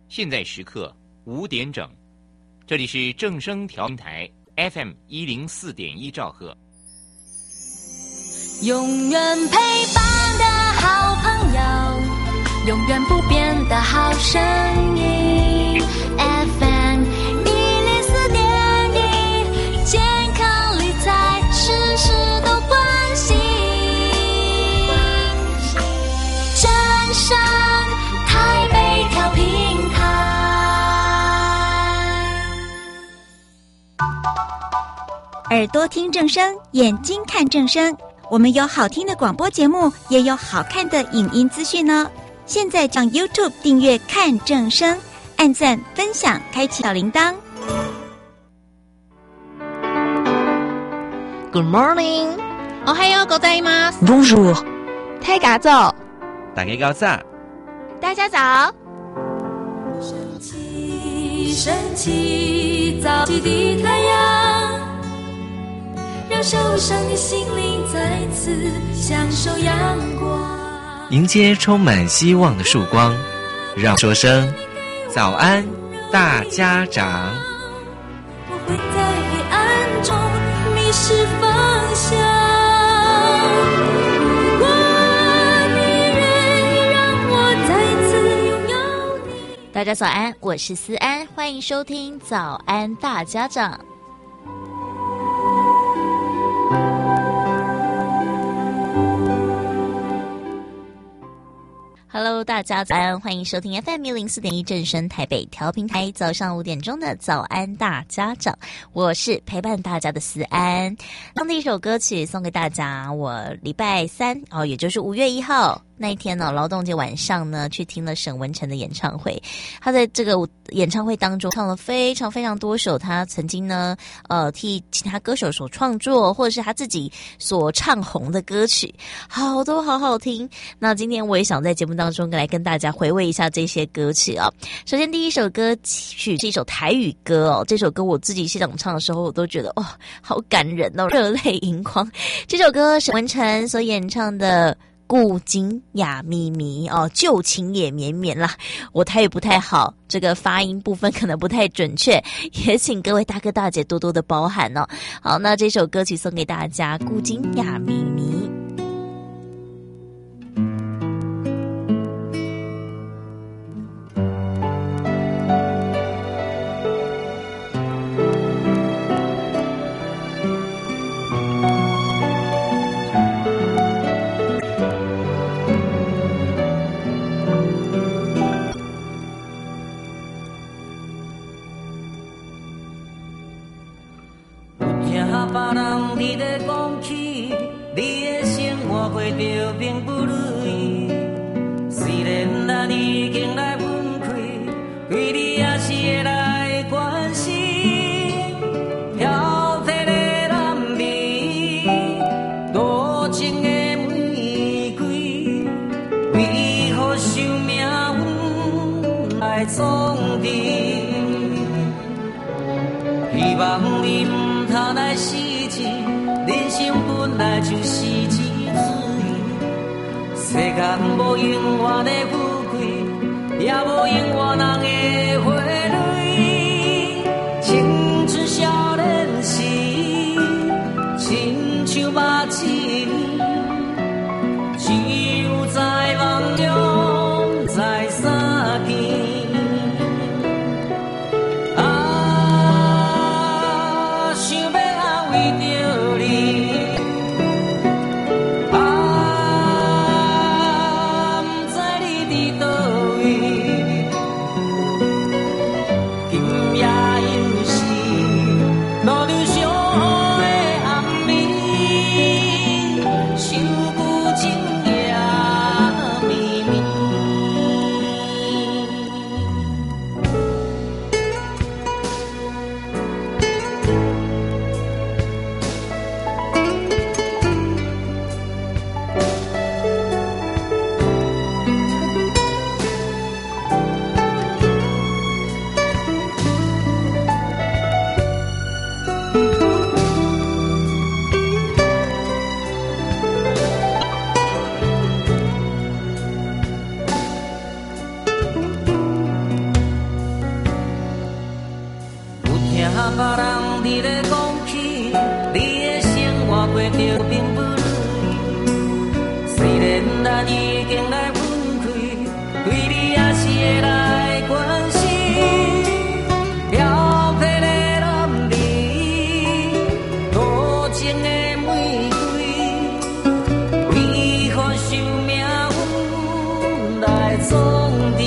现在时刻5点整，这里是正声调频台 FM 104.1兆赫。 永远陪伴的好朋友，永远不变的好声音 FM 104.1，健康理财事事都关心，正声台北调频台。 耳朵听正声，眼睛看正声，我们有好听的广播节目，也有好看的影音资讯呢。现在上 YouTube 订阅看正声，按赞分享，开启小铃铛。 Good morning， おはようございます。 Bonjour， 大家早， 大家早， 大家早。 升起，升起，早起的太阳，让受伤的心灵再次享受阳光。 迎接充满希望的曙光，让说声早安大家长。 我会在黑暗中迷失方向，如果你愿意让我再次拥有你。 大家早安，我是思安，欢迎收听早安大家长。Hello， 大家早安，欢迎收听 FM 104.1正声台北调频台，早上5点钟的早安大家长，我是陪伴大家的思安。当第一首歌曲送给大家，我礼拜三也就是5月1号那一天呢，劳动节晚上呢，去听了沈文程的演唱会。他在这个演唱会当中唱了非常非常多首他曾经呢替其他歌手所创作或者是他自己所唱红的歌曲，好多好好听。那今天我也想在节目当中来跟大家回味一下这些歌曲啊。首先第一首歌曲是一首台语歌哦，这首歌我自己现场唱的时候我都觉得好感人哦，热泪盈眶。这首歌沈文程所演唱的古今雅咪咪哦，旧情也绵绵啦。我台语不太好，这个发音部分可能不太准确，也请各位大哥大姐多多的包涵哦。好，那这首歌曲送给大家，古今雅咪咪。 别人伫咧讲起你的生活过着并不如意，虽然咱已经来分开，对你也是会来关心。挑剔的男儿，多情的玫瑰，为何受命运来创治？希望你不通来失志，人生本来就是一次，世间无永远的富贵，也无永远人的花蕊。青春少年时，亲像目睭，只有在梦中才相见。 别人伫咧讲起你的生活过着并不如意，虽然咱已经来分开，对你还是会来关心。漂泊的男儿，多情的玫瑰，为何受命运来创治？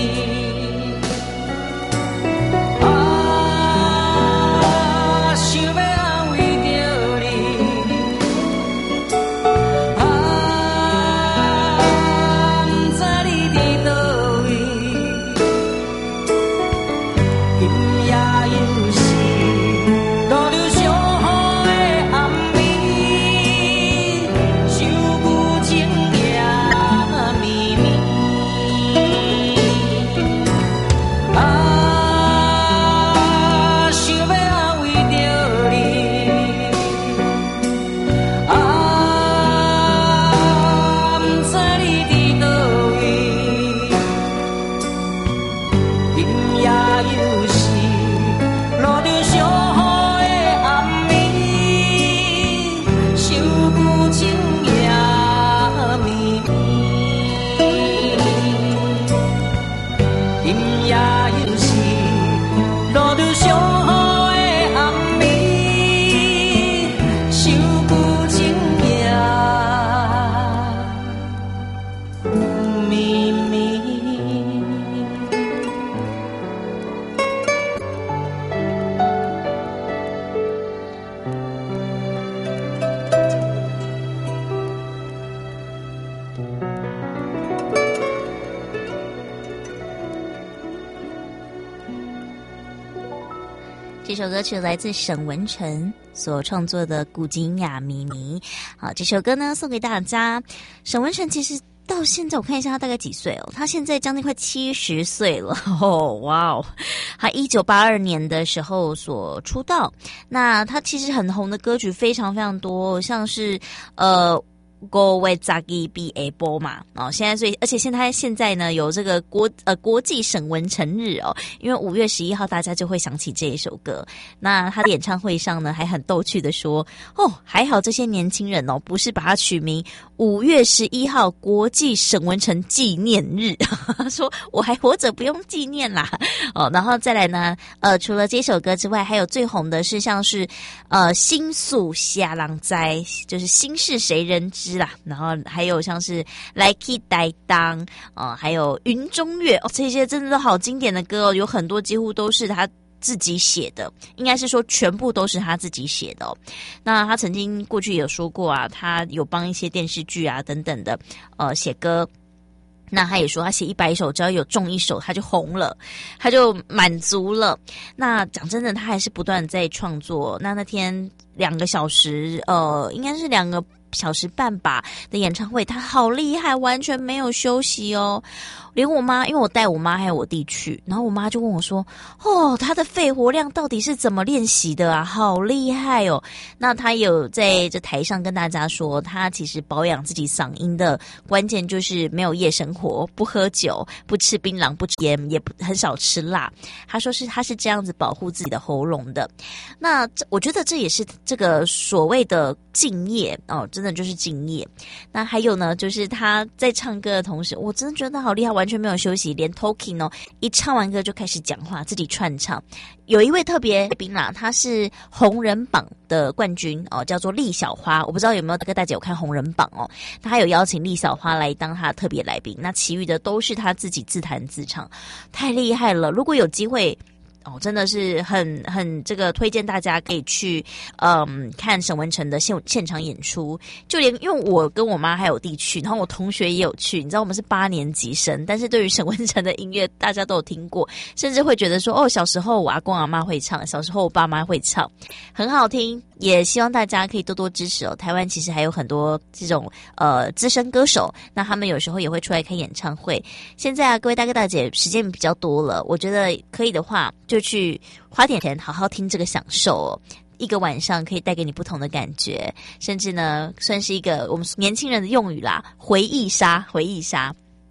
这首歌曲来自沈文程所创作的《古今雅咪咪》。好，这首歌呢送给大家。沈文程其实到现在我看一下他大概几岁哦，他现在将近快70岁了哦，哇哦！他1982年的时候所出道，那他其实很红的歌曲非常非常多，像是各位早期比 A 波嘛哦，现在所以而且现在呢有这个国际沈文程日哦，因为5月11号大家就会想起这一首歌。那他的演唱会上呢还很逗趣的说哦，还好这些年轻人哦不是把它取名5月11号国际沈文程纪念日，他说我还活着不用纪念啦哦。然后再来呢除了这首歌之外，还有最红的是像是心宿下郎哉，就是心是谁人知啦，然后还有像是来去呆当还有云中月哦，这些真的都好经典的歌哦，有很多几乎都是他自己写的，应该是说全部都是他自己写的哦。那他曾经过去有说过啊，他有帮一些电视剧啊等等的写歌。那他也说他写100首只要有中1首他就红了，他就满足了。那讲真的他还是不断在创作。那天2个小时应该是2个小时半吧的演唱会，他好厉害，完全没有休息哦。连我妈，因为我带我妈还有我弟去，然后我妈就问我说哦，他的肺活量到底是怎么练习的啊，好厉害哦。那他有在这台上跟大家说，他其实保养自己嗓音的关键就是没有夜生活，不喝酒，不吃槟榔，不吃烟，也很少吃辣。他说他是这样子保护自己的喉咙的。那我觉得这也是这个所谓的敬业哦，真的就是敬业。那还有呢，就是他在唱歌的同时，我真的觉得他好厉害，完全没有休息，连 talking 哦，一唱完歌就开始讲话，自己串唱。有一位特别来宾啦，他是红人榜的冠军哦，叫做厉小花。我不知道有没有大家有看红人榜哦，他有邀请厉小花来当他的特别来宾，那其余的都是他自己自弹自唱，太厉害了。如果有机会哦，真的是很这个推荐大家可以去看沈文程的现场演出。就连因为我跟我妈还有弟去，然后我同学也有去，你知道我们是8年级生，但是对于沈文程的音乐大家都有听过，甚至会觉得说哦，小时候我阿公阿妈会唱，小时候我爸妈会唱，很好听。也希望大家可以多多支持哦。台湾其实还有很多这种资深歌手，那他们有时候也会出来开演唱会。现在啊，各位大哥大姐时间比较多了，我觉得可以的话就去花点钱好好听这个享受哦。一个晚上可以带给你不同的感觉，甚至呢算是一个我们年轻人的用语啦，回忆杀。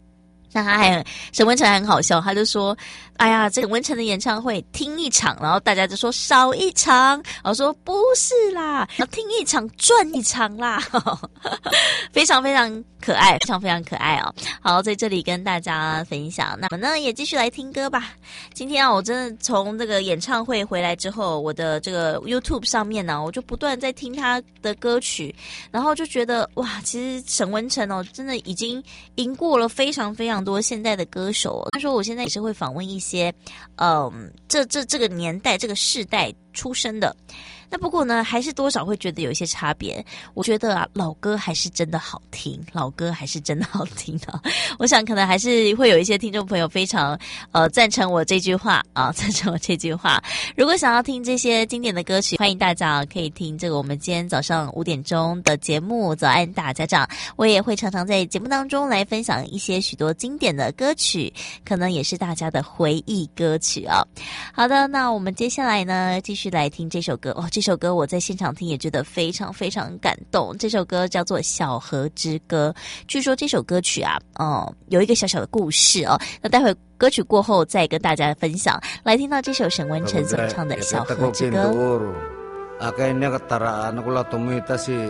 那沈文程还很好笑，他就说：“哎呀，这个文程的演唱会听一场，然后大家就说少一场，然后说不是啦，要听一场赚一场啦，非常非常可爱，非常非常可爱哦。好，在这里跟大家分享，那么呢也继续来听歌吧。今天啊，我真的从这个演唱会回来之后，我的这个 YouTube 上面呢，我就不断在听他的歌曲，然后就觉得哇，其实沈文程哦，真的已经赢过了非常非常多现代的歌手哦。他说我现在也是会访问一些，这个年代这个世代出生的。那不过呢，还是多少会觉得有一些差别。我觉得啊，老歌还是真的好听，老歌还是真的好听的。我想可能还是会有一些听众朋友非常赞成我这句话啊，赞成我这句话。如果想要听这些经典的歌曲，欢迎大家可以听这个我们今天早上5点钟的节目《早安大家长》，我也会常常在节目当中来分享一些许多经典的歌曲，可能也是大家的回忆歌曲啊。好的，那我们接下来呢，继续来听这首歌哦。这首歌我在现场听也觉得非常非常感动。这首歌叫做《小河之歌》，据说这首歌曲啊，有一个小小的故事哦。那待会歌曲过后再跟大家分享。来听到这首沈文程所唱的《小河之歌》。 Akhirnya ketaraan aku latumita si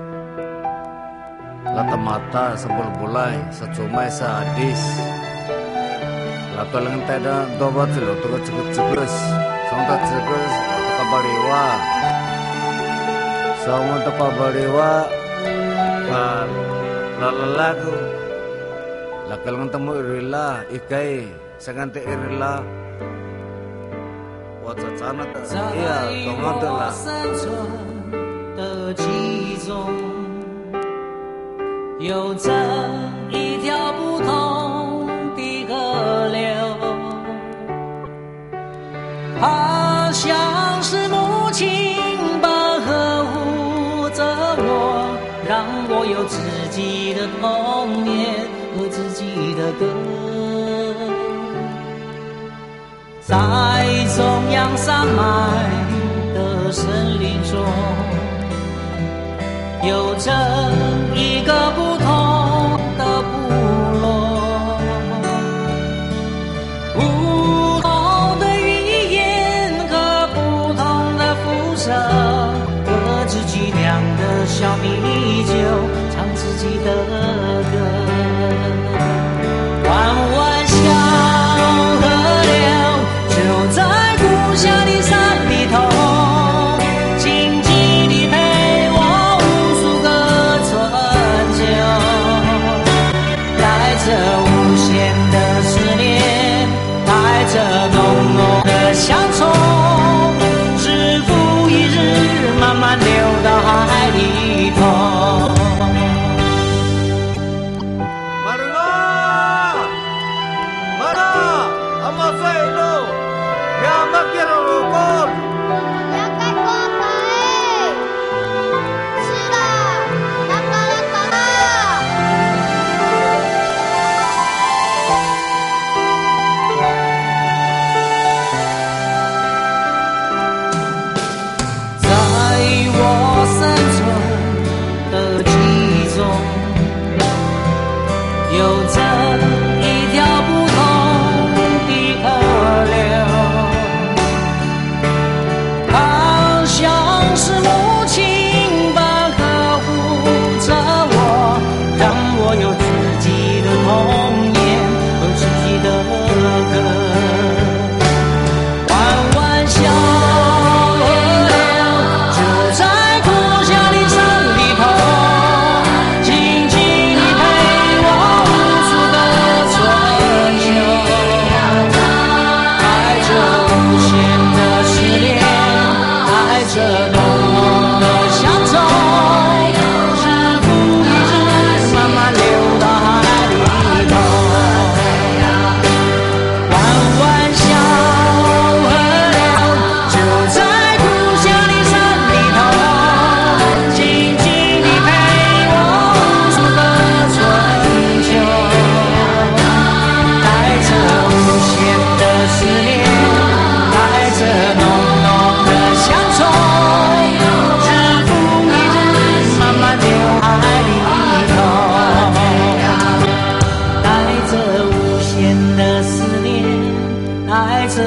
lata mata sebul-bulai secumai sadis lato lengan da dobat lo to cegus sonta cegus to kabariwa sonta to kabariwa lalaku lakalangan temu irila ikai sagante irila在我山川的其中，有着一条不同的河流，好像是母亲般呵护着我，让我有自己的童年和自己的歌。在中央山脉的森林中，有着一个不同的部落，不同的语言和不同的肤色，喝自己酿的小米酒，唱自己的歌，弯弯小河流就在故乡的山里头，静静地陪我无数个春秋，带着无限的思念，带着浓浓的乡愁，日复一日慢慢流到海里头。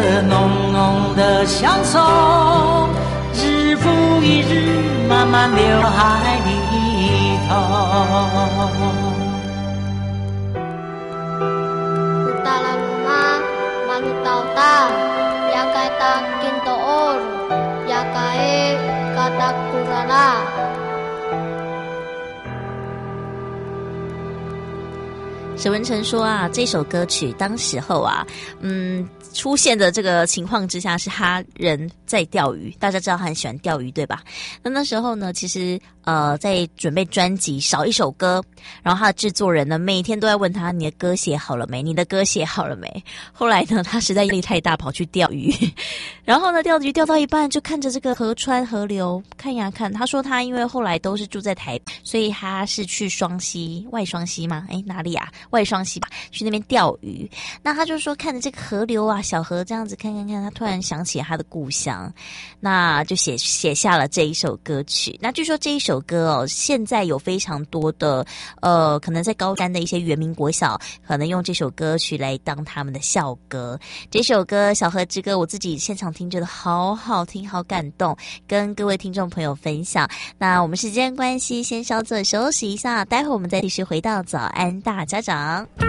浓浓的乡愁，日复一日慢慢流海里头。 Utala luma manutaw ta, yakay ta kintoor, yakay katakurana。 沈文成说啊，这首歌曲当时候啊，出现的这个情况之下是他人在钓鱼，大家知道他很喜欢钓鱼对吧？那时候呢，其实在准备专辑少一首歌，然后他的制作人呢每天都在问他你的歌写好了没？你的歌写好了没？后来呢，他实在压力太大，跑去钓鱼，然后呢钓鱼钓到一半就看着这个河川河流看呀看。他说他因为后来都是住在台北，所以他是去外双溪吗？哪里啊？外双溪吧，去那边钓鱼。那他就说看着这个河流啊，小河这样子看，他突然想起他的故乡，那就写下了这一首歌曲。那据说这一首歌现在有非常多的可能在高山的一些原民国小，可能用这首歌曲来当他们的校歌。这首歌《小河之歌》，我自己现场听觉得好好听，好感动，跟各位听众朋友分享。那我们时间关系，先稍作休息一下，待会我们再继续回到早安大家长。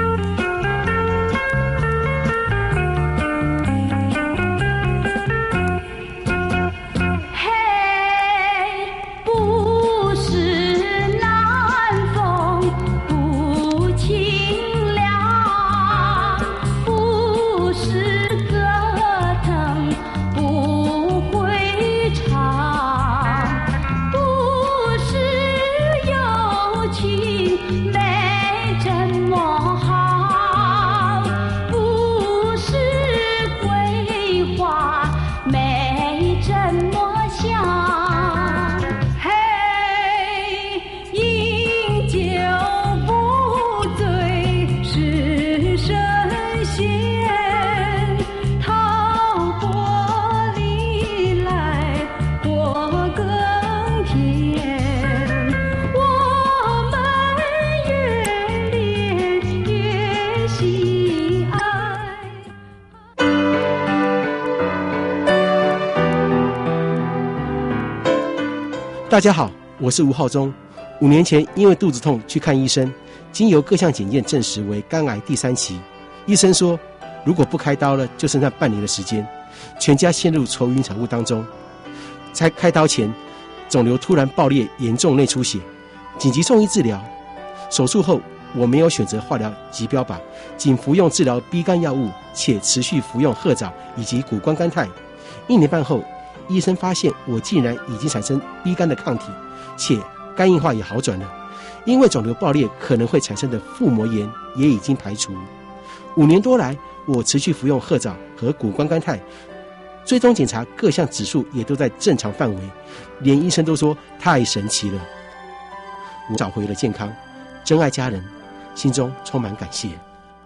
大家好，我是吴浩中。5年前因为肚子痛去看医生，经由各项检验证实为肝癌第3期。医生说，如果不开刀了，就剩下半年的时间，全家陷入愁云惨雾当中。在开刀前，肿瘤突然爆裂，严重内出血，紧急送医治疗。手术后，我没有选择化疗及标靶，仅服用治疗 B 肝药物，且持续服用褐藻以及谷胱甘肽。1年半后，医生发现我竟然已经产生 B 肝的抗体，且肝硬化也好转了。因为肿瘤爆裂可能会产生的腹膜炎也已经排除。5年多来，我持续服用褐藻和谷胱甘肽，追踪检查各项指数也都在正常范围，连医生都说太神奇了。我找回了健康，珍爱家人，心中充满感谢。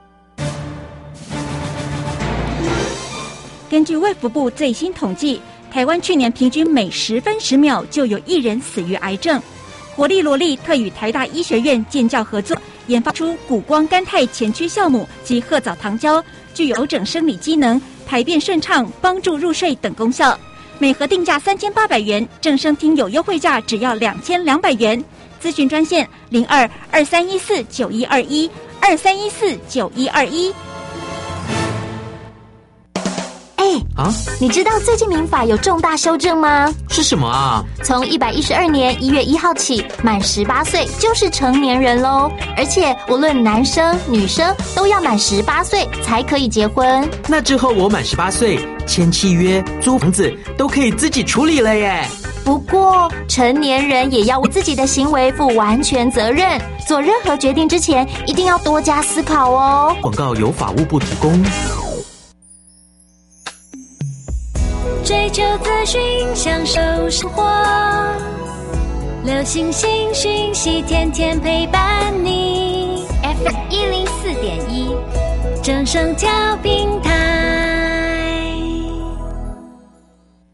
根据卫福部最新统计，台湾去年平均每10分10秒就有1人死于癌症。活力罗力特与台大医学院建教合作，研发出谷胱甘肽前驱酵母及褐藻糖胶，具有整生理机能、排便顺畅、帮助入睡等功效。每盒定价3800元，正声听友优惠价只要2200元。咨询专线0223149121 23149121。 你知道最近民法有重大修正吗？ 是什么啊？ 从112年1月1号起，满18岁就是成年人咯，而且无论男生女生都要满18岁才可以结婚。 那之后我满18岁，签契约、租房子都可以自己处理了耶。 不过成年人也要为自己的行为负完全责任，做任何决定之前一定要多加思考哦。 广告由法务部提供。 追求资讯，享受生活，流行新讯息，天天陪伴你。FM 104.1，正声调频台。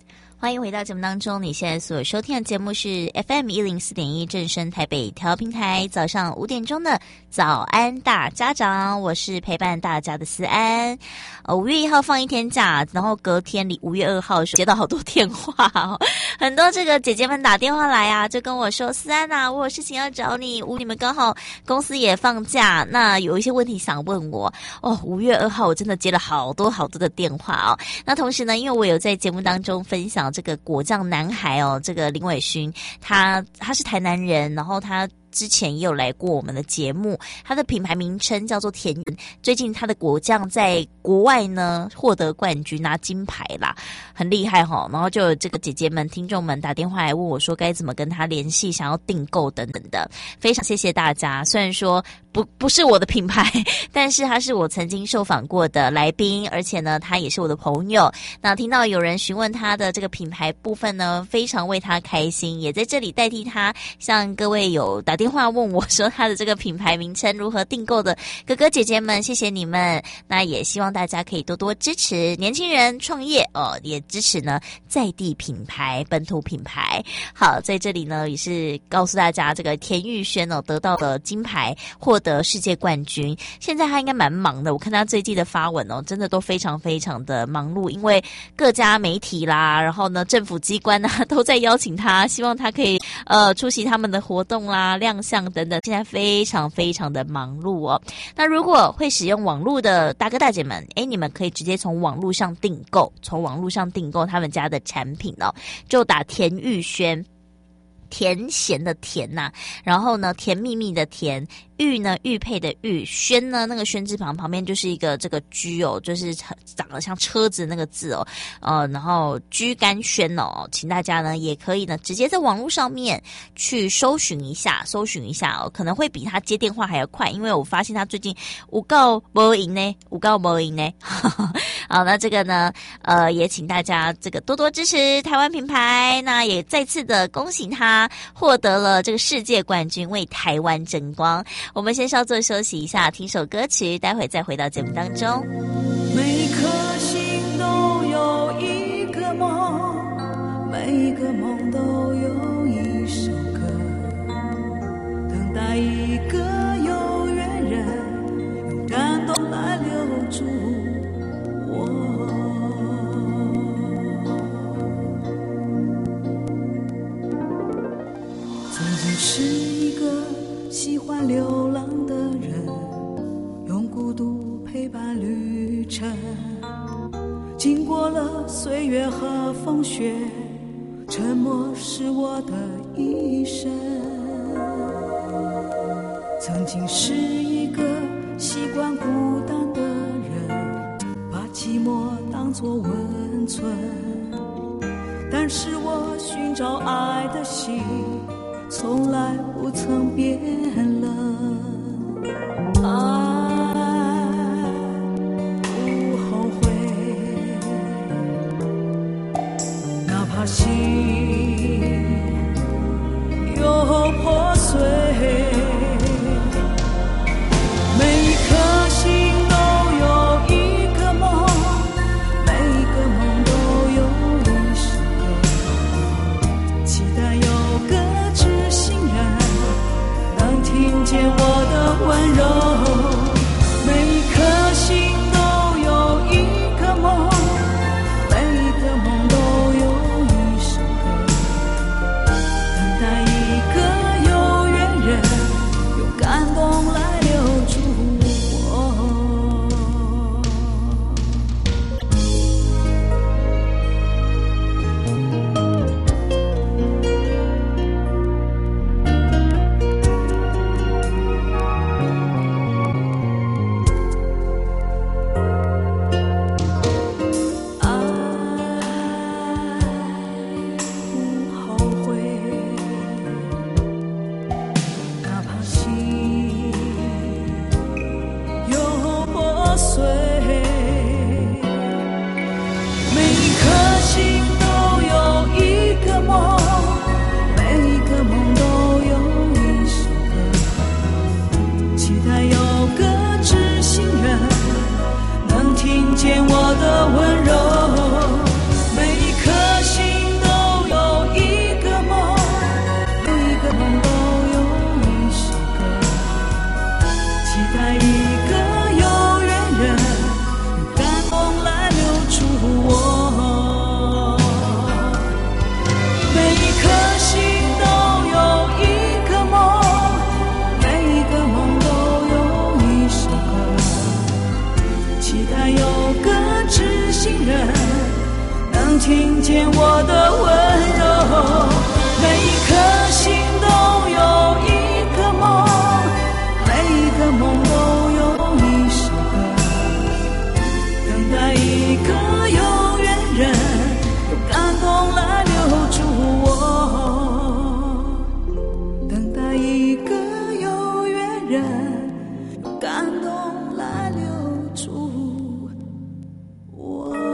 欢迎回到节目当中，你现在所收听的节目是 FM104.1 正声台北调频台，早上5点钟的早安大家长，我是陪伴大家的思安。5月1号放一天假，然后隔天5月2号接到好多电话哦，很多这个姐姐们打电话来啊，就跟我说思安啊，我有事情要找你，你们刚好公司也放假，那有一些问题想问我哦。5月2号我真的接了好多的电话哦。那同时呢，因为我有在节目当中分享这个果酱男孩哦，这个林伟勋，他是台南人，然后他之前也有来过我们的节目，他的品牌名称叫做田园。最近他的果酱在国外呢获得冠军，拿金牌啦，很厉害齁。然后就有这个姐姐们听众们打电话来问我说该怎么跟他联系，想要订购等等的，非常谢谢大家。虽然说不是我的品牌，但是他是我曾经受访过的来宾，而且呢他也是我的朋友。那听到有人询问他的这个品牌部分呢，非常为他开心，也在这里代替他向各位有打电话问我说他的这个品牌名称如何订购的哥哥姐姐们，谢谢你们。那也希望大家可以多多支持年轻人创业哦，也支持呢在地品牌、本土品牌。好，在这里呢也是告诉大家，这个田玉轩哦得到了金牌，获得世界冠军。现在他应该蛮忙的，我看他最近的发文哦，真的都非常的忙碌，因为各家媒体啦，然后呢政府机关啊都在邀请他，希望他可以出席他们的活动啦、亮相等等，现在非常的忙碌哦。那如果会使用网络的大哥大姐们，你们可以直接从网络上订购他们家的产品哦，就打田玉轩，甜咸的甜呐，然后呢甜蜜蜜的甜，玉呢玉佩的玉，轩呢那个轩字旁边就是一个这个居哦，就是长得像车子那个字哦，然后居甘轩哦，请大家呢也可以呢直接在网络上面去搜寻一下哦，可能会比他接电话还要快，因为我发现他最近有够没赢呢。好，那这个呢也请大家这个多多支持台湾品牌，那也再次的恭喜他获得了这个世界冠军，为台湾争光。我们先稍作休息一下，听首歌曲，待会再回到节目当中。 每颗心都有一个梦，每个梦都有一首歌，等待一个有缘人，用感动来留住我。曾经是一个喜欢流浪的人，用孤独陪伴旅程，经过了岁月和风雪，沉默是我的一生。曾经是一个习惯孤单的人，把寂寞当作温存，但是我寻找爱的心从来不曾变了。爱不后悔，哪怕心有破碎，每一颗心都有一个梦，每一个梦都有一首歌，期待有个知心人能听见我的温柔。每一颗心都有一个梦，每一个梦都有一首歌，等待一个有缘人，用感动来留住我。见我的温柔，每一颗心见我的温柔。每一颗心都有一个梦，每一个梦都有一首歌，等待一个有缘人，用感动来留住我，等待一个有缘人，用感动来留住我。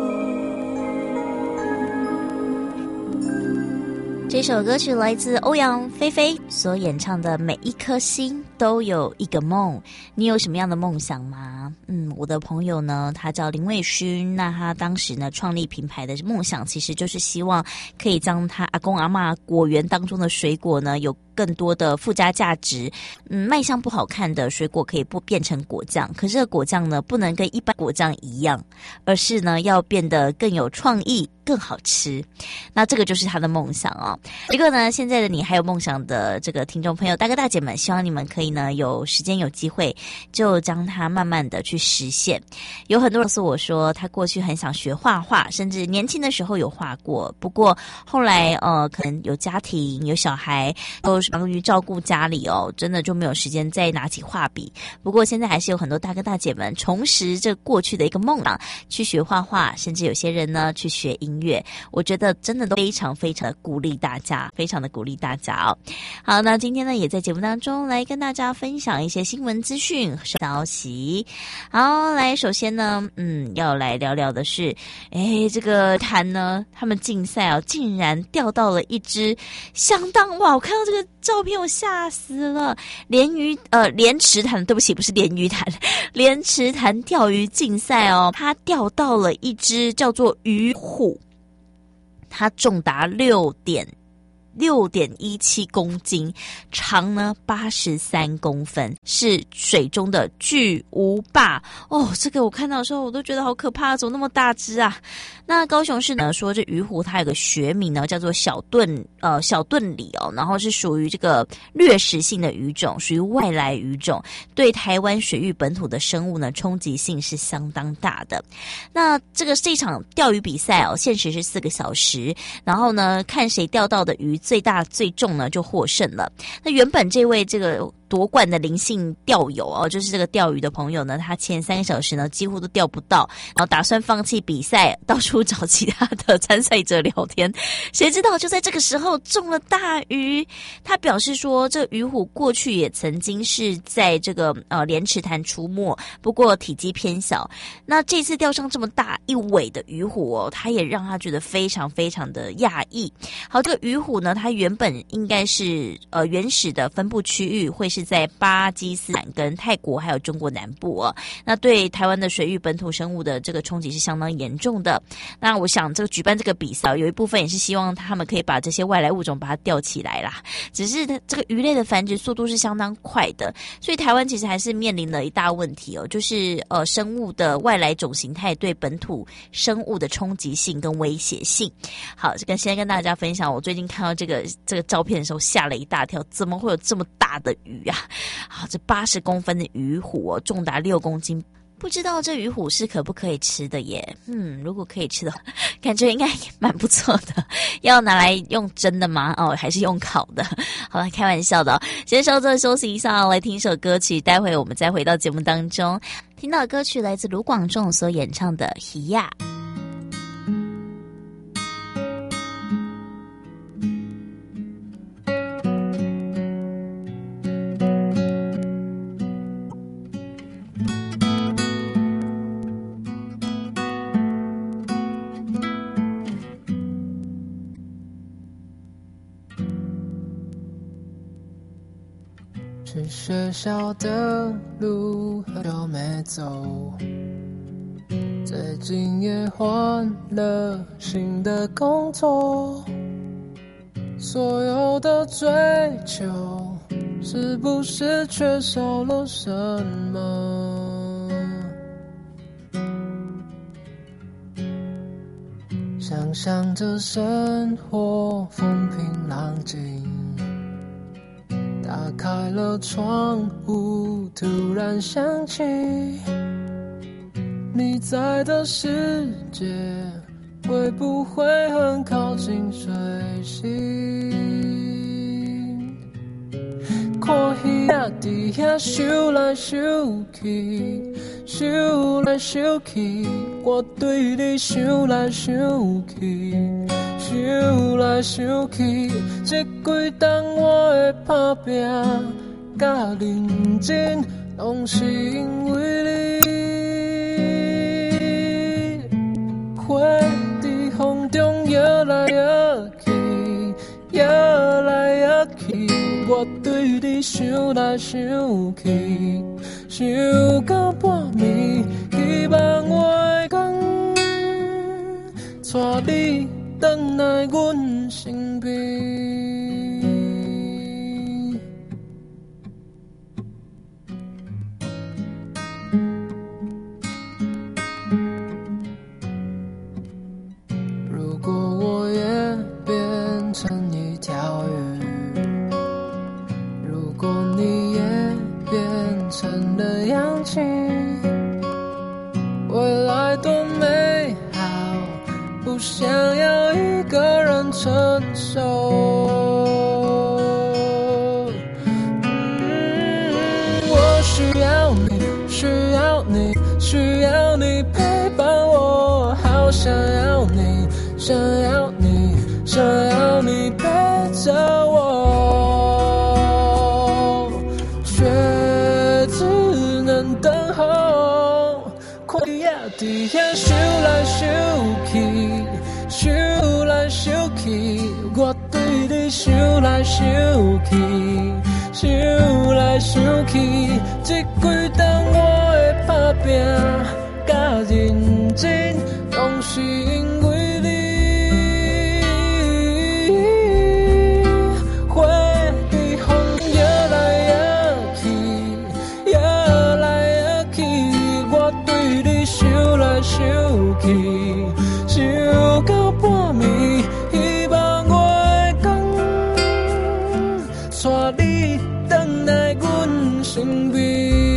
这首歌曲来自欧阳菲菲所演唱的《每一颗心都有一个梦》。你有什么样的梦想吗？我的朋友呢，他叫林卫勋，那他当时呢创立品牌的梦想其实就是希望可以将他阿公阿嬷果园当中的水果呢有更多的附加价值，卖相不好看的水果可以不变成果酱，可是这个果酱呢不能跟一般果酱一样，而是呢要变得更有创意更好吃。那这个就是他的梦想哦。结果呢，现在的你还有梦想的这个听众朋友大哥大姐们，希望你们可以呢有时间有机会就将它慢慢的去实现。有很多人告诉我说他过去很想学画画，甚至年轻的时候有画过，不过后来可能有家庭有小孩，都是忙于照顾家里哦，真的就没有时间再拿起画笔。不过现在还是有很多大哥大姐们重拾这过去的一个梦想，去学画画，甚至有些人呢去学音乐。我觉得真的都非常非常的鼓励大家，非常的鼓励大家哦。好，那今天呢也在节目当中来跟大家分享一些新闻资讯消息。好，来首先呢要来聊聊的是这个坛呢他们竞赛哦竟然钓到了一只相当哇，我看到这个照片我吓死了。莲池潭，对不起，不是鲢鱼潭，莲池潭钓鱼竞赛哦，他钓到了一只叫做鱼虎，它重达6.17公斤，长呢83公分，是水中的巨无霸哦。这个我看到的时候我都觉得好可怕，怎么那么大只啊？那高雄市呢说这鱼虎它有个学名呢叫做小盾鲤哦，然后是属于这个掠食性的鱼种，属于外来鱼种，对台湾水域本土的生物呢冲击性是相当大的。那这场钓鱼比赛哦，限时是4个小时，然后呢看谁钓到的鱼最大最重呢就获胜了。那原本这位这个夺冠的林姓钓友哦，就是这个钓鱼的朋友呢，他前3个小时呢几乎都钓不到，然后打算放弃比赛，到处找其他的参赛者聊天。谁知道就在这个时候中了大鱼。他表示说，这鱼虎过去也曾经是在这个莲池潭出没，不过体积偏小。那这次钓上这么大一尾的鱼虎哦，他也让他觉得非常非常的讶异。好，这个鱼虎呢，它原本应该是原始的分布区域会是在巴基斯坦跟泰国还有中国南部哦，那对台湾的水域本土生物的这个冲击是相当严重的。那我想这个举办这个比赛有一部分也是希望他们可以把这些外来物种把它钓起来啦，只是这个鱼类的繁殖速度是相当快的，所以台湾其实还是面临了一大问题哦，就是生物的外来种形态对本土生物的冲击性跟威胁性。好，现在跟大家分享，我最近看到这个照片的时候吓了一大跳，怎么会有这么大的鱼啊？好，这80公分的鱼虎哦，重达6公斤。不知道这鱼虎是可不可以吃的耶？如果可以吃的话，感觉应该蛮不错的。要拿来用蒸的吗？还是用烤的？好了，开玩笑的哦。先稍作休息一下，来听一首歌曲，待会我们再回到节目当中。听到的歌曲来自卢广仲所演唱的《喜亚》。 去学校的路很久没走，最近也换了新的工作，所有的追求是不是缺少了什么？想象着生活风平浪静，打开了窗户，突然想起你在的世界会不会很靠近水星？看鱼仔伫遐游来游去，游来游去，我对你想来想去，想来想去，这几冬我的打拼甲认真，拢是因为你。花在风中摇来摇去，摇来摇去，我对你想来想去，想到半暝，希望我的天带你回来阮身边。如果我也变成一条鱼，如果你也变成了氧气，未来多美好，不想要一个人承受。我需要你，需要你，需要你陪伴我，好想要你，想要你，想要你陪着我，却只能等候。看你也伫遐想来想去，想来想去，我对你想来想去，想来想去，这几冬我的打拼甲认真，拢是因为你。花在风摇来摇去，摇来摇去，我对你想来想去，想到半暝，希望我的天带你回来阮身边。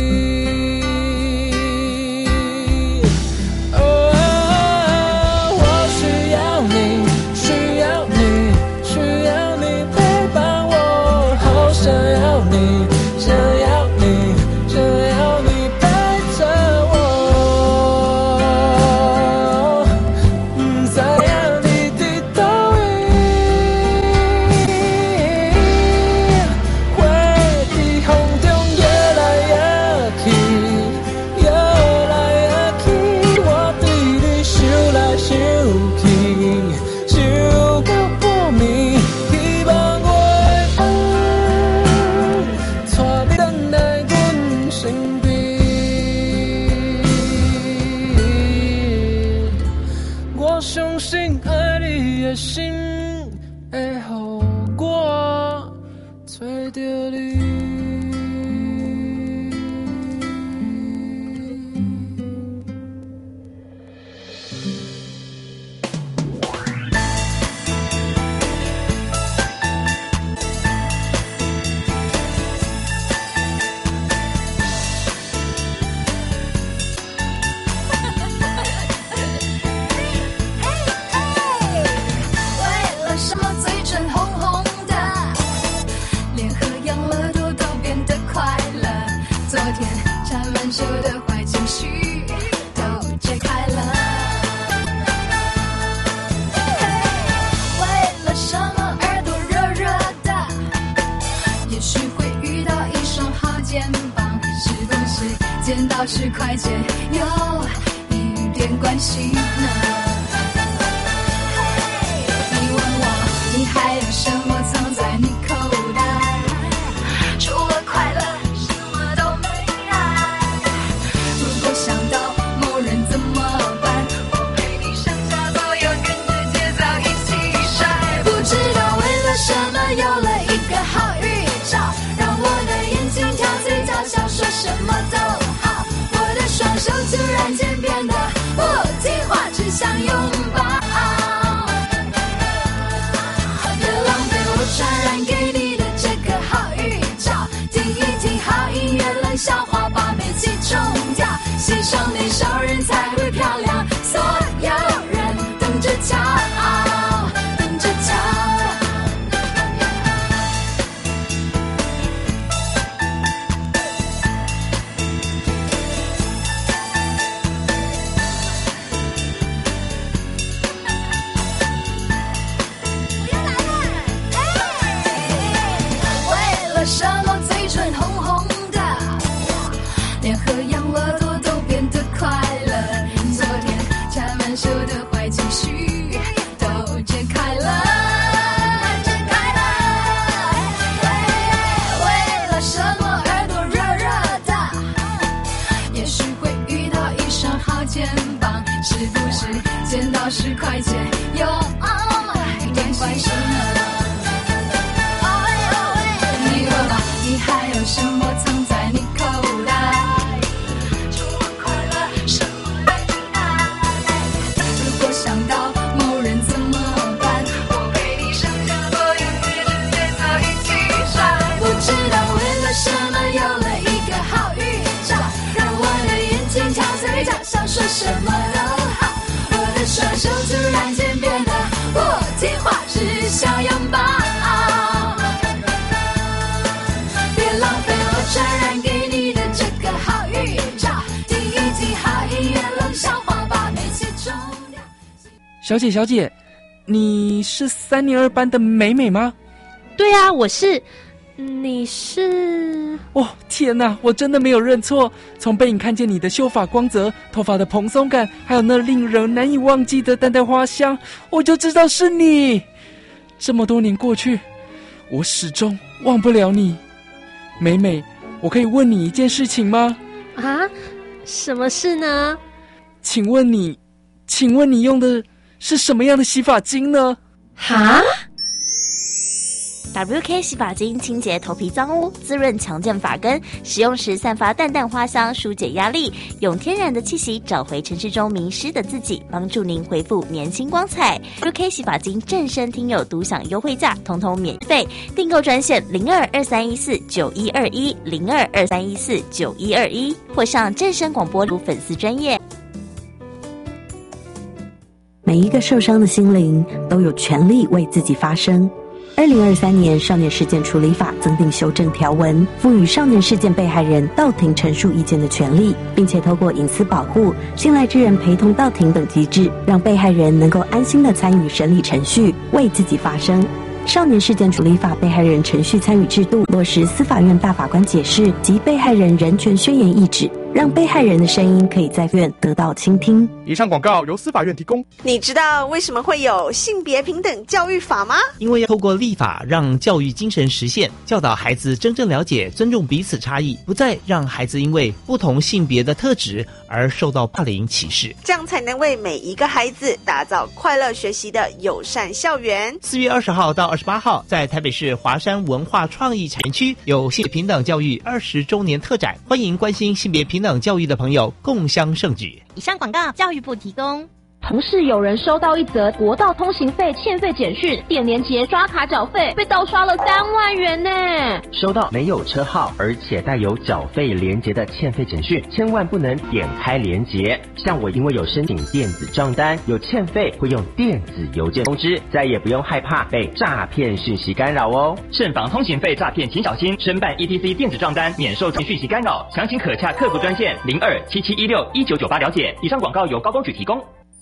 我相信爱你的心会予我找到你。 旧的坏情绪都解开了。为了什么耳朵热热的？也许会遇到一双好肩膀，是不是见到10块钱有一点关系呢？你问我，你还有什么藏在你口袋？除了快乐。什么有了一个好预兆，让我的眼睛挑嘴角笑，说什么都好。我的双手突然间变得不听话，只想拥抱。别浪费我传染给你的这个好预兆，听一听好音乐，冷笑话把煤气冲掉，欣赏美少人才会漂亮，所有人等着切有一点关系呢？你问吧，你还有什么藏在你口袋？除了快乐，什么来替代？如果想到某人怎么办？我陪你上下左右与直接在一起闪。不知道为了什么有了一个好预兆，让我的眼睛跳随着想说什么都好。我的双手突然间变得不听话，只想拥抱。别浪费我传染给你的这个好预兆，听一听好音乐，冷笑话，把煤气冲掉。 小姐，你是3年2班的美美吗？ 对啊，我是。你是？ 哦，天哪，我真的没有认错。从背影看见你的秀发光泽、头发的蓬松感，还有那令人难以忘记的淡淡花香，我就知道是你。这么多年过去，我始终忘不了你。美美，我可以问你一件事情吗？ 啊？什么事呢？ 请问你用的是什么样的洗发精呢？ 哈 ？WK 洗发精清洁头皮脏污，滋润强健发根，使用时散发淡淡花香，疏解压力，用天然的气息找回城市中迷失的自己，帮助您恢复年轻光彩。WK 洗发精正声听友独享优惠价，统统免费，订购专线02231491210223149121，或上正声广播粉丝专页。 每一个受伤的心灵都有权利为自己发声。2023年少年事件处理法增订修正条文，赋予少年事件被害人到庭陈述意见的权利，并且透过隐私保护、信赖之人陪同到庭等机制，让被害人能够安心地参与审理程序，为自己发声。少年事件处理法被害人程序参与制度落实司法院大法官解释及被害人人权宣言意旨，让被害人的声音可以在院得到倾听。 以上广告由司法院提供。 你知道为什么会有性别平等教育法吗？ 因为要透过立法让教育精神实现，教导孩子真正了解、尊重彼此差异，不再让孩子因为不同性别的特质而受到霸凌歧视， 这样才能为每一个孩子打造快乐学习的友善校园。 4月20号到28号，在台北市华山文化创意产业区有性别平等教育20周年特展，欢迎关心性别平等教育的朋友共襄盛举。 以上广告教育部提供。 同事有人收到一则国道通行费欠费简讯，点连结刷卡缴费，被盗刷了3万元呢。 收到没有车号而且带有缴费连结的欠费简讯，千万不能点开连结。像我因为有申请电子账单，有欠费会用电子邮件通知，再也不用害怕被诈骗讯息干扰哦。 慎防通行费诈骗，请小心。申办 ETC 电子账单免受讯息干扰，详情可洽客服专线0277161998了解。以上广告由高公局提供。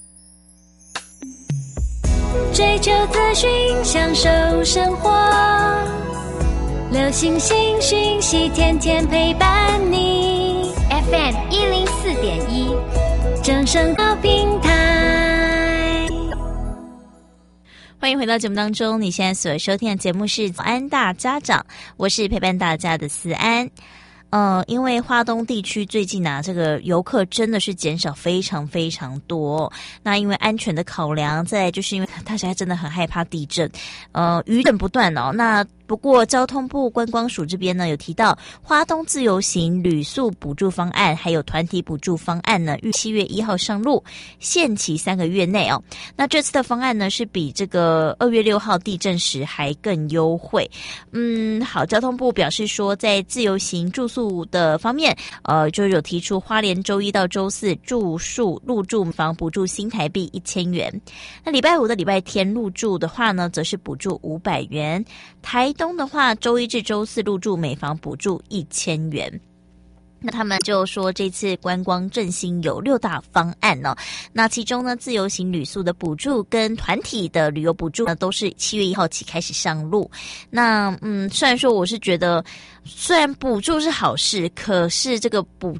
追求资讯，享受生活，流行新讯息，天天陪伴你。FM 104.1，正声道平台。 欢迎回到节目当中，你现在所收听的节目是早安大家长，我是陪伴大家的思安。因为花东地区最近这个游客真的是减少非常非常多。那因为安全的考量，再来就是因为大家真的很害怕地震，余震不断哦。那不过交通部观光署这边呢有提到，花东自由行旅宿补助方案还有团体补助方案呢，于7月1号上路，限期3个月内哦。那这次的方案呢是比这个2月6号地震时还更优惠。好，交通部表示说，在自由行住宿的方面，就有提出花莲周1到周4住宿入住房补助新台币1000元，那礼拜5到礼拜天入住的话呢，则是补助500元。台东的话，周1至周4入住每房补助1000元。那他们就说这次观光振兴有6大方案哦。那其中呢，自由行旅宿的补助跟团体的旅游补助呢，都是7月1号起开始上路。那虽然说我是觉得，虽然补助是好事，可是这个补助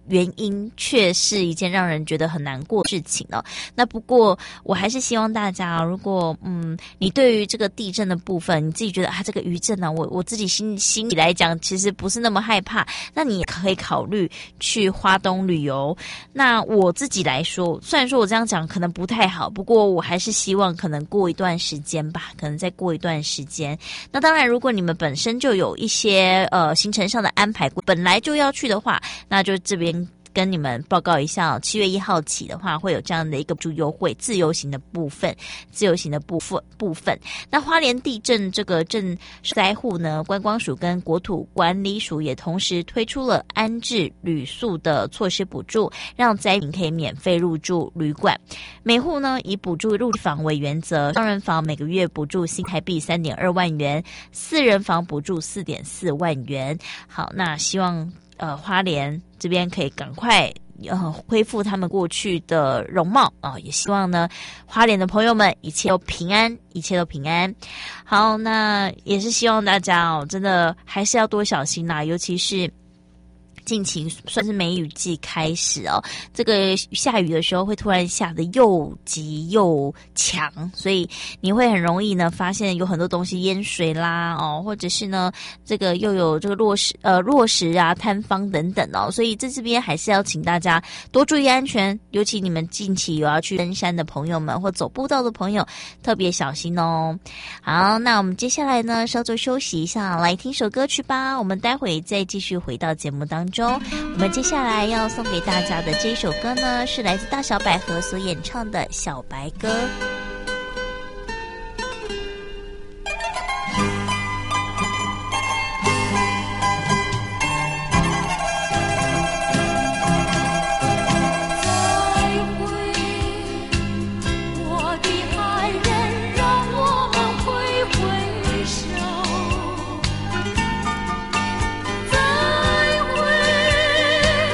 原因却是一件让人觉得很难过的事情哦。那不过我还是希望大家，如果你对于这个地震的部分，你自己觉得这个余震呢，我自己心里来讲，其实不是那么害怕，那你也可以考虑去花东旅游。那我自己来说，虽然说我这样讲可能不太好，不过我还是希望可能过一段时间吧，可能再过一段时间。那当然，如果你们本身就有一些行程上的安排，本来就要去的话，那就这边跟你们报告一下，7月1号起的话，会有这样的一个优惠，自由行的部分。那花莲地震这个震灾户呢，观光署跟国土管理署也同时推出了安置旅宿的措施补助，让灾民可以免费入住旅馆。每户呢以补助入房为原则，双人房每个月补助新台币3.2万元，4人房补助4.4万元。好，那希望花莲这边可以赶快恢复他们过去的容貌也希望呢花莲的朋友们一切都平安，一切都平安。好，那也是希望大家真的还是要多小心啦，尤其是近期算是梅雨季开始这个下雨的时候会突然下得又急又强，所以你会很容易呢发现有很多东西淹水啦或者是呢这个又有这个落石啊坍方等等所以在这边还是要请大家多注意安全，尤其你们近期有要去登山的朋友们或走步道的朋友特别小心哦。好，那我们接下来呢稍作休息一下，来听首歌曲吧，我们待会再继续回到节目当中。我们接下来要送给大家的这一首歌呢，是来自大小百合所演唱的《小白歌》。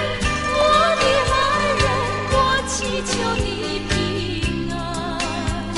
祈求你平安。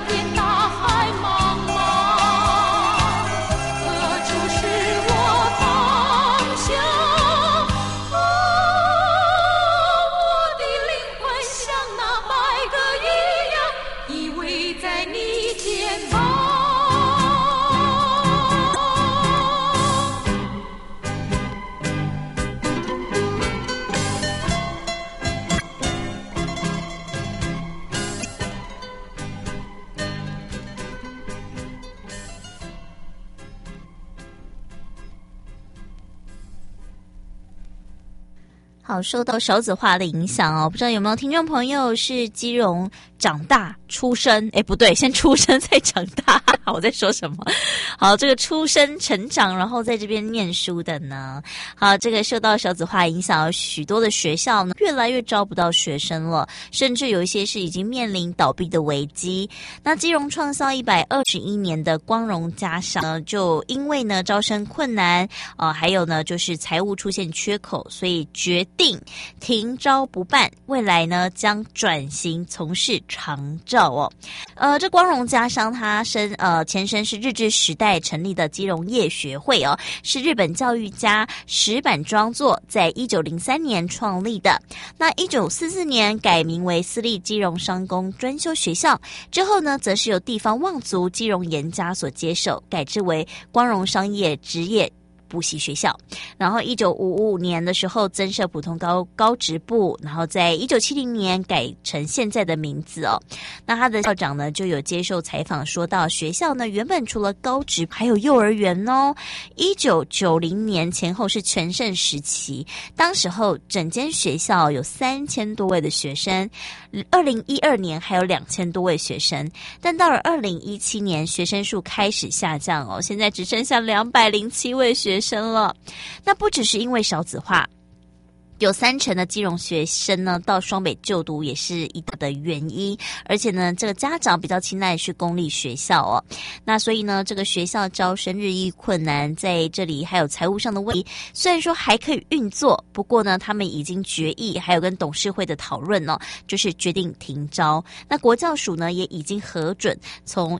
天大海茫茫，何处是我方向？我的灵魂像那白鸽一样，依偎在你肩膀。 好，受到少子化的影响哦，不知道有没有听众朋友是基隆长大出生？哎，不对，先出生再长大。我在说什么？好，这个出生成长，然后在这边念书的呢？好，这个受到少子化影响，许多的学校呢越来越招不到学生了，甚至有一些是已经面临倒闭的危机。那基隆创校121年的光荣家商呢，就因为呢招生困难，还有呢就是财务出现缺口，所以决定停招不办，未来呢将转型从事长照哦。这光荣家商它前身是日治时代成立的基隆业学会哦，是日本教育家石板庄作在1903年创立的。那1944年改名为私立基隆商工专修学校，之后呢则是由地方望族基隆严家所接手，改制为光荣商业职业补习学校。然后1955年的时候增设普通高职部，然后在1970年改成现在的名字哦。那他的校长呢就有接受采访说到，学校呢原本除了高职还有幼儿园哦。1990年前后是全盛时期，当时候整间学校有3000多位的学生，2012年还有2000多位学生，但到了2017年学生数开始下降哦，现在只剩下207位学生了。那不只是因为少子化，有30%的基隆学生呢到双北就读也是一大的原因，而且呢这个家长比较青睐是公立学校哦。那所以呢这个学校招生日益困难，在这里还有财务上的问题，虽然说还可以运作，不过呢他们已经决议，还有跟董事会的讨论哦，就是决定停招。那国教署呢也已经核准从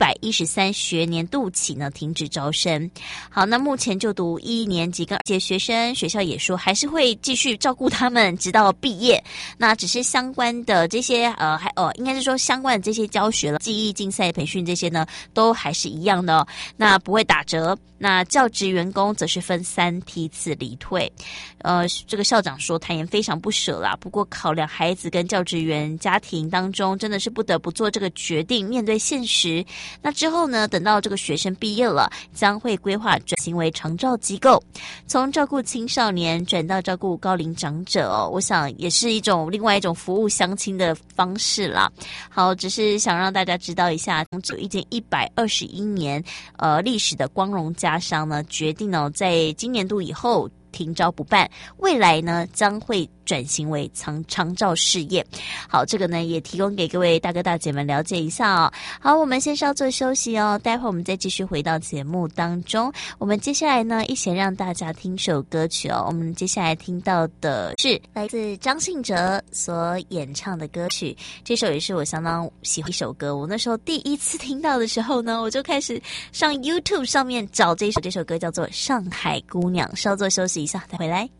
113学年度起呢停止招生。好，那目前就读1年级跟2届学生，学校也说还是会继续照顾他们直到毕业，那只是相关的这些应该是说相关的这些教学了，技艺竞赛培训这些呢都还是一样的哦，那不会打折。那教职员工则是分3梯次离退。这个校长说坦言非常不舍啦，不过考量孩子跟教职员家庭当中真的是不得不做这个决定，面对现实。那之后呢等到这个学生毕业了，将会规划转型为长照机构，从照顾青少年转到照顾高龄长者哦，我想也是另外一种服务乡亲的方式啦。好，只是想让大家知道一下，有一间121年历史的光荣家商呢，决定呢在今年度以后停招不办，未来呢将会转型为长照事业。好，这个呢也提供给各位大哥大姐们了解一下哦。好，我们先稍作休息哦，待会我们再继续回到节目当中。我们接下来呢一起让大家听首歌曲哦。我们接下来听到的是来自张信哲所演唱的歌曲，这首也是我相当喜欢一首歌。我那时候第一次听到的时候呢，我就开始上 YouTube 上面找这首歌叫做《上海姑娘》。稍作休息一下再回来。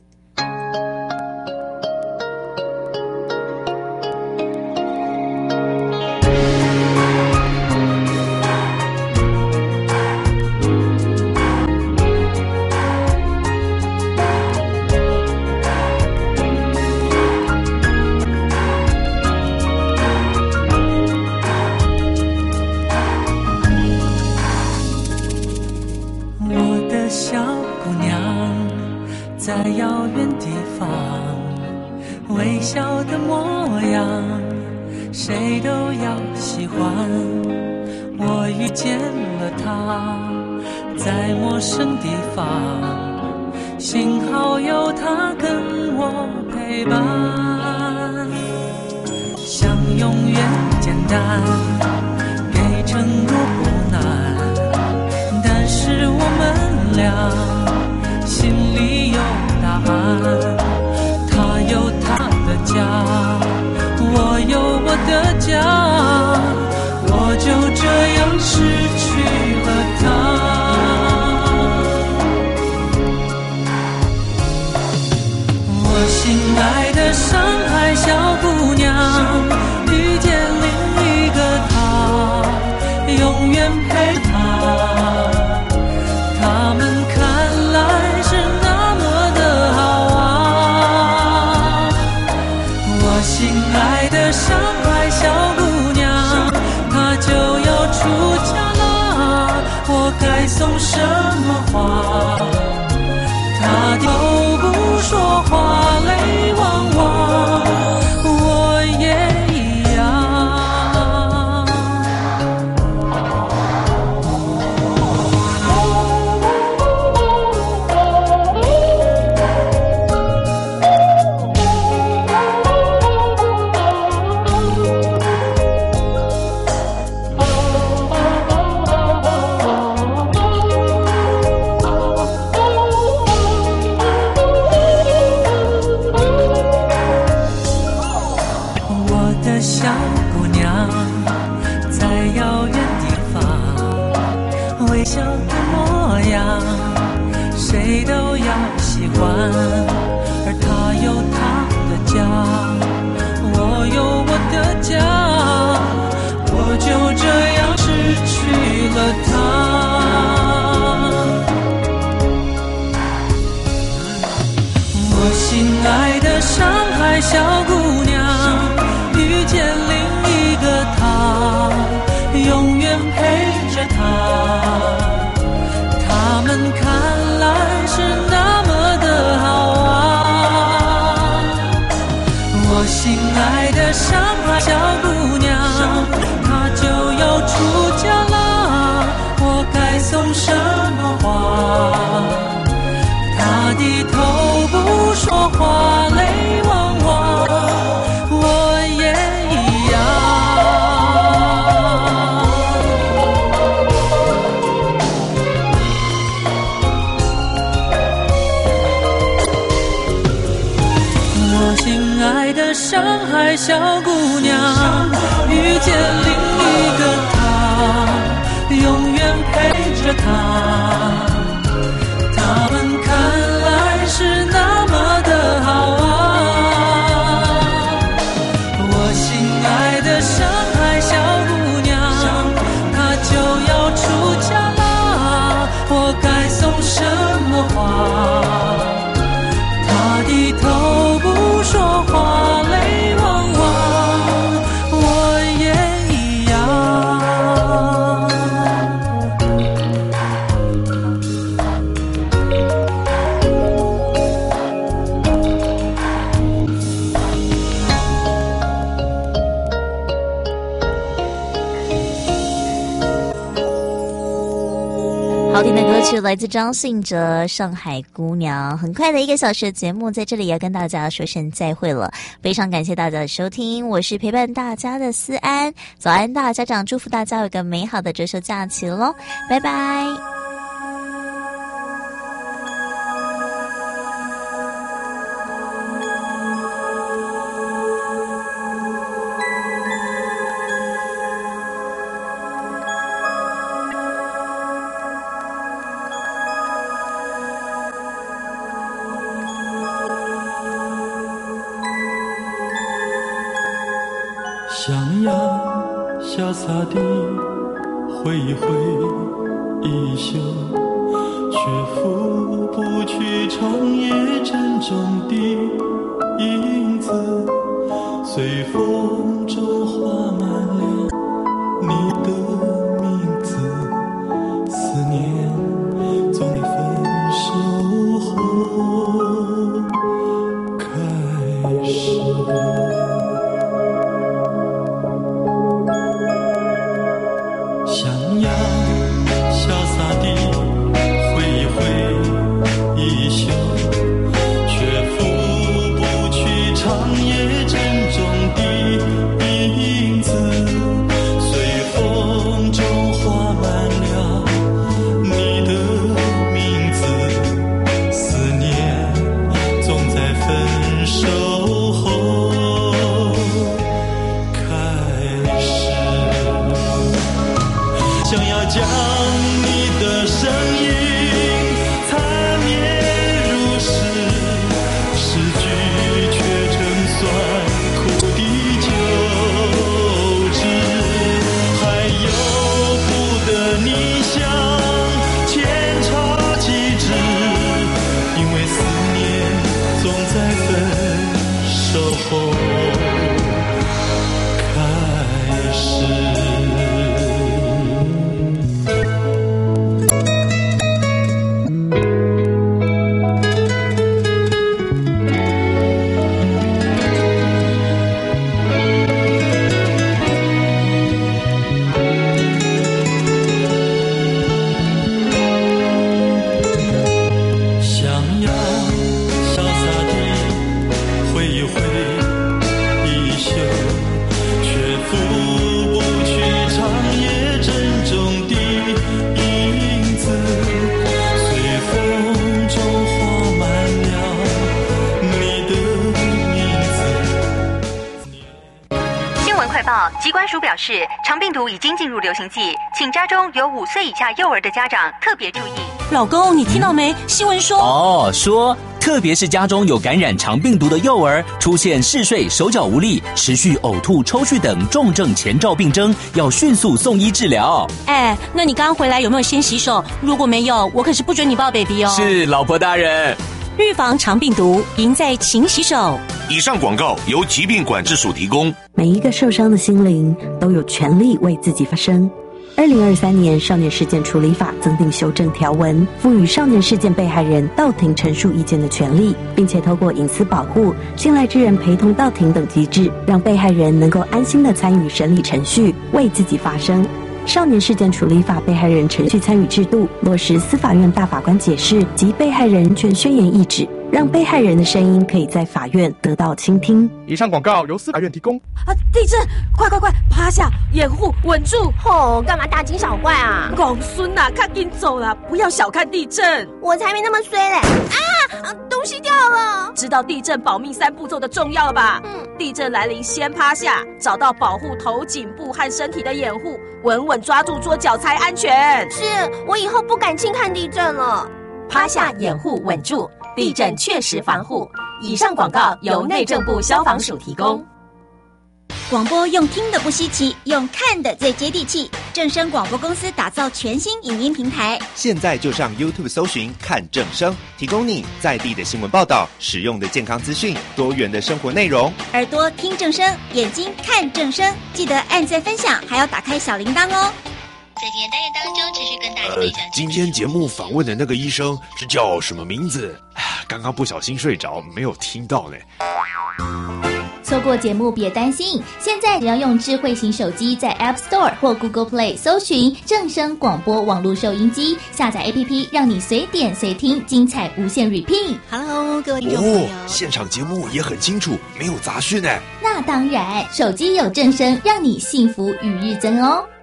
我的小姑娘在遥远地方，微笑的模样谁都要喜欢。我遇见了她，在陌生地方，幸好有她跟我陪伴。想永远简单，给承诺不难，但是我们俩心里有答案。他有他的家，我有我的家，我就失去了他。我心爱的上海小姑娘，遇见另一个他，永远陪他。他们看来是那么的好啊。我心爱的上海小姑娘，她就要出嫁了，我该送什么花？她都不说话，泪汪汪，我也一样。谁都要喜欢，而他有他的家，我有我的家，我就这样失去了他。我心爱的上海小姑娘，遇见另一个他，永远陪着他。他们看来是那么的好啊。我心爱的上海小姑娘，她就要出嫁了，我该送什么花？她低头不说话，泪汪汪，我也一样。上海小姑娘，遇见另一个他，永远陪着他。他们看来是那么的好啊。我心爱的上海小姑娘，她就要出嫁了，我该送什么花？她低头不说话，泪汪汪，我也一样。 好听的歌曲来自张信哲《上海姑娘》。很快的1个小时的节目在这里要跟大家说声再会了，非常感谢大家的收听，我是陪伴大家的思安。早安大家长，祝福大家有个美好的周休假期咯，拜拜。 想要潇洒地挥一挥衣袖，却拂不去长夜沉重的影子，随风中画满了你的名字，思念从你分手后开始。想要潇洒地挥一挥衣袖，却拂不去长夜沉重的想要将你的声音缠绵入室，诗句却成酸苦的酒汁，还有不得你想千差几枝，因为思念总在分手后开始。 机关署表示，肠病毒已经进入流行季，请家中有5岁以下幼儿的家长特别注意。 老公，你听到没？新闻说说特别是家中有感染肠病毒的幼儿，出现嗜睡、手脚无力、持续呕吐、抽搐等重症前兆病征，要迅速送医治疗。 那你刚刚回来有没有先洗手？如果没有，我可是不准你抱 baby 哦。 是，老婆大人。 预防肠病毒，赢在勤洗手。 以上广告由疾病管制署提供。 每一个受伤的心灵都有权利为自己发声。2023年少年事件处理法增订修正条文，赋予少年事件被害人到庭陈述意见的权利，并且透过隐私保护、信赖之人陪同到庭等机制，让被害人能够安心地参与审理程序，为自己发声。少年事件处理法被害人程序参与制度落实司法院大法官解释及被害人人权宣言意旨，让被害人的声音可以在法院得到倾听。 以上广告由司法院提供。 地震！快，趴下，掩护，稳住！ 干嘛大惊小怪啊？ 公孙啊，赶紧走啦，不要小看地震。 我才没那么衰嘞！东西掉了。 知道地震保命3步骤的重要了吧？地震来临，先趴下，找到保护头、颈部和身体的掩护，稳稳抓住桌角才安全。 是，我以后不敢轻看地震了。 趴下，掩护，稳住，地震确实防护。以上广告由内政部消防署提供。 广播用听的不稀奇，用看的最接地气。正声广播公司打造全新影音平台， 现在就上 YouTube 搜寻看正声，提供你在地的新闻报道、实用的健康资讯、多元的生活内容。 耳朵听正声，眼睛看正声，记得按赞分享，还要打开小铃铛哦。 在今天单元当中，持续跟大家分享。 今天节目访问的那个医生是叫什么名字？刚刚不小心睡着，没有听到呢。 错过节目别担心，现在只要用智慧型手机在 App Store 或 Google Play 搜寻正声广播网络收音机，下载 APP， 让你随点随听，精彩无限 repeat。Hello， 各位听众朋友， 现场节目也很清楚，没有杂讯呢。 那当然，手机有正声，让你幸福与日增哦。